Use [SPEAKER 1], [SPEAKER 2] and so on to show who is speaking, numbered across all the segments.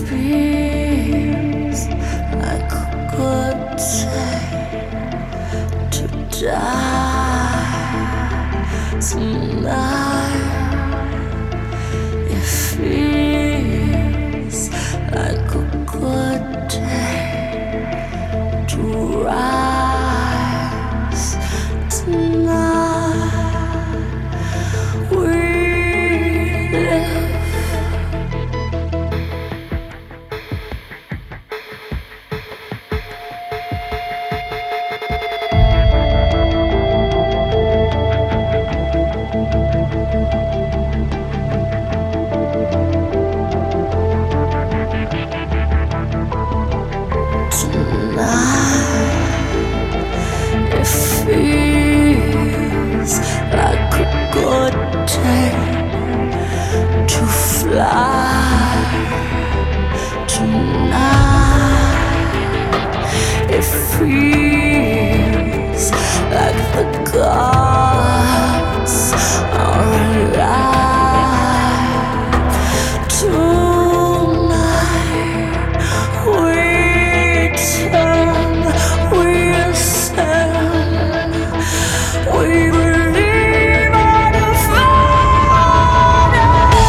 [SPEAKER 1] feels like a good day to die tonight. It feels like a good day to rise tonight. We live. It feels like a good day to fly tonight. It feels like the gods are alive tonight. We turn, we ascend, we believe on the Father.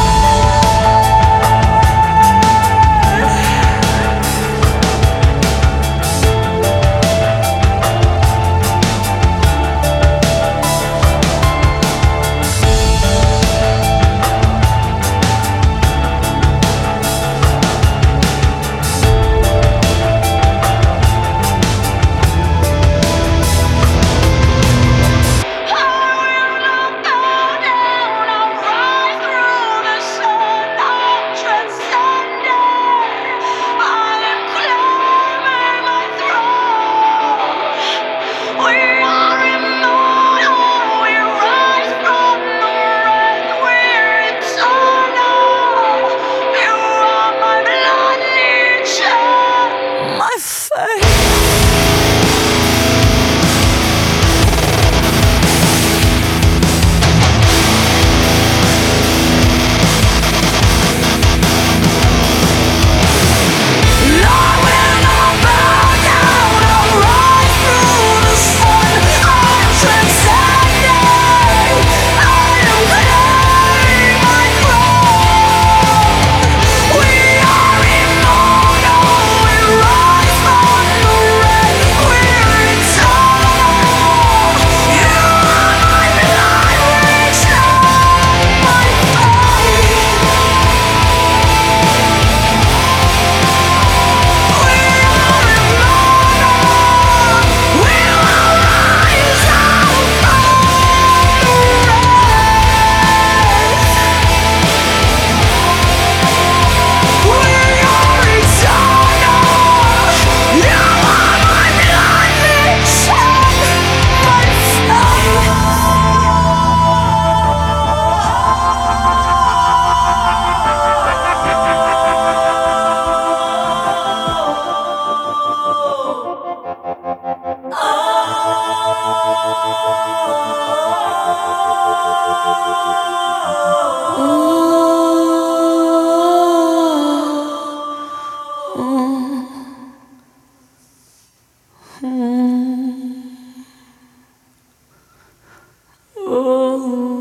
[SPEAKER 1] My faith. Oh